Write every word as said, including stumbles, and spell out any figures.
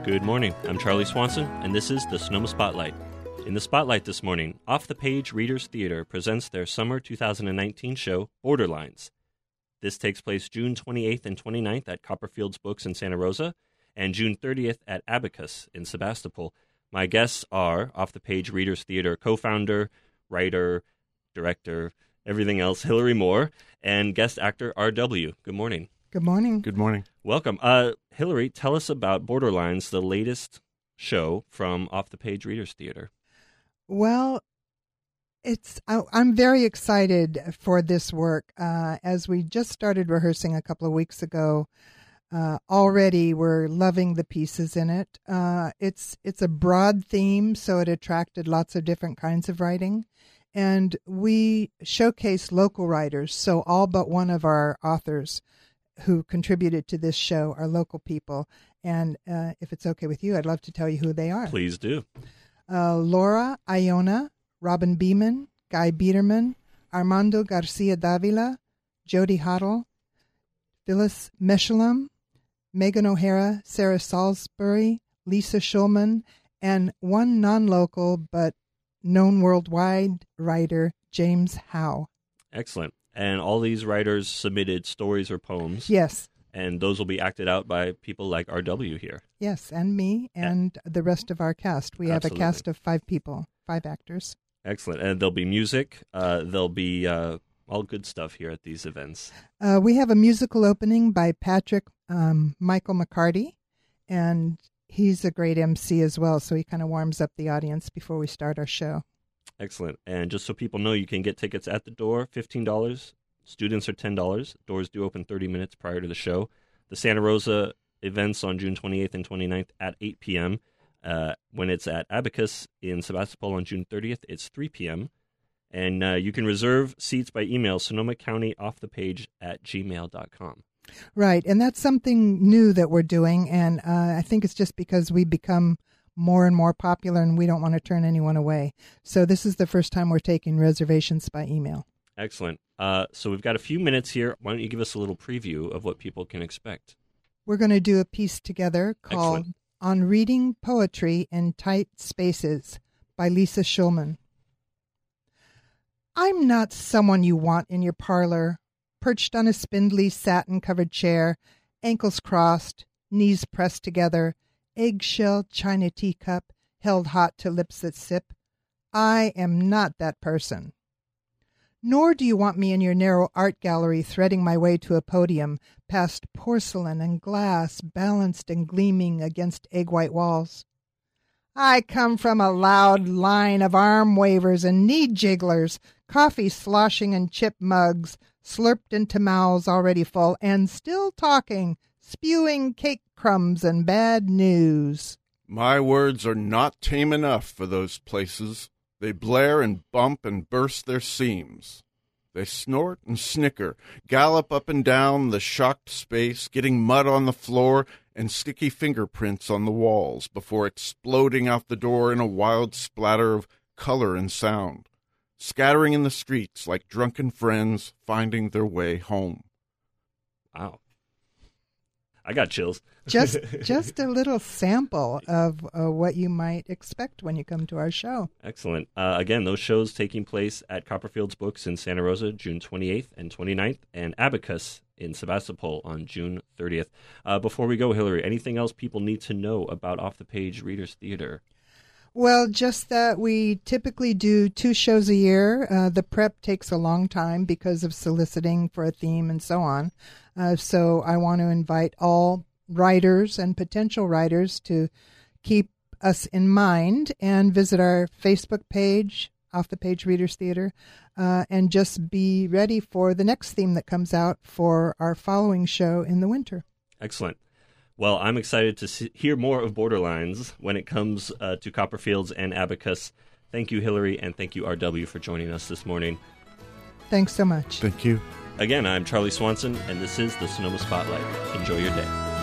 Good morning. I'm Charlie Swanson, and this is the Sonoma Spotlight. In the Spotlight this morning, Off the Page Readers Theater presents their summer two thousand nineteen show, Borderlines. This takes place June twenty-eighth and twenty-ninth at Copperfield's Books in Santa Rosa, and June thirtieth at Abacus in Sebastopol. My guests are Off the Page Readers Theater co-founder, writer, director, everything else, Hillary Moore, and guest actor R W. Good morning. Good morning. Good morning. Welcome. Uh, Hillary, tell us about Borderlines, the latest show from Off the Page Readers Theater. Well, it's I, I'm very excited for this work. Uh, as we just started rehearsing a couple of weeks ago, uh, already we're loving the pieces in it. Uh, it's it's a broad theme, so it attracted lots of different kinds of writing. And we showcase local writers, so all but one of our authors who contributed to this show are local people. And uh, if it's okay with you, I'd love to tell you who they are. Please do. Uh, Laura Iona, Robin Beeman, Guy Biederman, Armando Garcia Davila, Jody Hoddle, Phyllis Meshulam, Megan O'Hara, Sarah Salisbury, Lisa Schulman, and one non-local but known worldwide writer, James Howe. Excellent. And all these writers submitted stories or poems. Yes. And those will be acted out by people like R W here. Yes, and me and the rest of our cast. We Absolutely. have a cast of five people, five actors. Excellent. And there'll be music. Uh, there'll be uh, all good stuff here at these events. Uh, we have a musical opening by Patrick um, Michael McCarty, and he's a great M C as well, so he kind of warms up the audience before we start our show. Excellent. And just so people know, you can get tickets at the door, fifteen dollars. Students are ten dollars. Doors do open thirty minutes prior to the show. The Santa Rosa events on June twenty-eighth and twenty-ninth at eight p.m. Uh, when it's at Abacus in Sebastopol on June thirtieth, it's three p.m. And uh, you can reserve seats by email, Sonoma County off the page at gmail dot com. Right, and that's something new that we're doing, and uh, I think it's just because we become more and more popular and we don't want to turn anyone away. So this is the first time we're taking reservations by email. Excellent. Uh, so we've got a few minutes here. Why don't you give us a little preview of what people can expect? We're going to do a piece together called Excellent. On Reading Poetry in Tight Spaces by Lisa Schulman. I'm not someone you want in your parlor, perched on a spindly satin-covered chair, ankles crossed, knees pressed together, eggshell china teacup held hot to lips that sip. I am not that person. Nor do you want me in your narrow art gallery threading my way to a podium past porcelain and glass balanced and gleaming against egg-white walls. I come from a loud line of arm wavers and knee jigglers, coffee sloshing in chip mugs, slurped into mouths already full, and still talking, spewing cake crumbs and bad news. My words are not tame enough for those places. They blare and bump and burst their seams. They snort and snicker, gallop up and down the shocked space, getting mud on the floor and sticky fingerprints on the walls before exploding out the door in a wild splatter of color and sound, scattering in the streets like drunken friends finding their way home. Wow. I got chills. Just just a little sample of uh, what you might expect when you come to our show. Excellent. Uh, again, those shows taking place at Copperfield's Books in Santa Rosa, June twenty-eighth and twenty-ninth, and Abacus in Sebastopol on June thirtieth. Uh, before we go, Hillary, anything else people need to know about Off the Page Readers Theater? Well, just that we typically do two shows a year. Uh, the prep takes a long time because of soliciting for a theme and so on. Uh, so I want to invite all writers and potential writers to keep us in mind and visit our Facebook page, Off the Page Readers Theater, uh, and just be ready for the next theme that comes out for our following show in the winter. Excellent. Well, I'm excited to see, hear more of Borderlines when it comes uh, to Copperfields and Abacus. Thank you, Hillary, and thank you, R W, for joining us this morning. Thanks so much. Thank you. Again, I'm Charlie Swanson, and this is the Sonoma Spotlight. Enjoy your day.